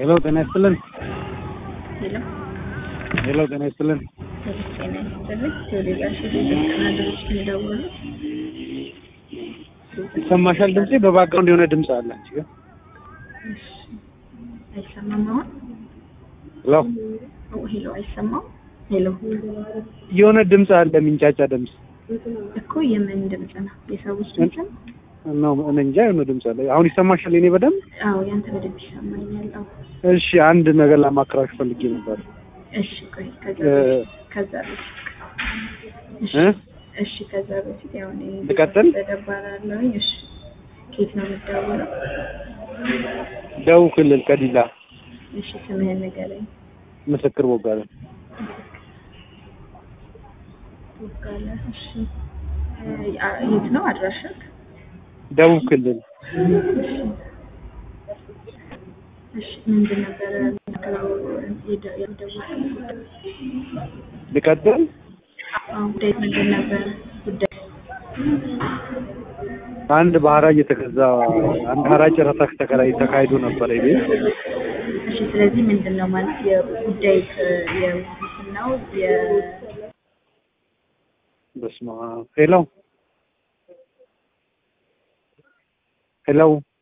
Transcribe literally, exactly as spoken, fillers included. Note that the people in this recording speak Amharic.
ሄሎ ጤና ይስጥልን። ሄሎ ሄሎ ጤና ይስጥልን። ጤና ይስጥልን። ቴሌግራሽ ተናደርሽ እንደደወሉ ይሰማሻል? ድምጼ በባክግራውንድ የሆነ ድምጽ አለ አንቺ ጋር። እሺ አይሰማም አሁን? ሄሎ ሄሎ አይሰማም? ሄሎ የሆነ ድምጽ አለ የሚንጫጫ ድምጽ እኮ የምን ድምጽ ነው? የሰዎች ድምጽ ነው? ነው እኔ እንጃ የሆነ ድምጽ አለ። አሁን ይሰማሻል? እኔ በደንብ አዎ ያንተ በደንብ ይሰማኛል። አዎ እሺ አንድ ነገር ለማክራሽ ፈልጌ ነበር። እሺ ቆይ ከዛ ከዛ እሺ እሺ ከዛ በፊት ያው እኔ ልቀጥል ተደባራለሁ። እሺ ከየት ነው የምትደውለው? ደቡብ ክልል ከዲላ። እሺ ስምህን ንገረኝ። ምስክር ቦጋለ። ቦጋለ እሺ የት ነው አድራሻህ? ደቡብ ክልል። እሺ ምንድን ነበር የደወልኩት? ልቀጥል? አዎ ጉዳይ ምንድን ነበር ጉዳይ? አንድ ባህራ እየተገዛ አንድ ባህራ ጨረታ ተከራይ ተካሂዶ ነበር ይቤት። እሺ ስለዚህ ምንድን ነው ማለት የጉዳይ የውስናው የ በስማ ሄሎ ሄሎ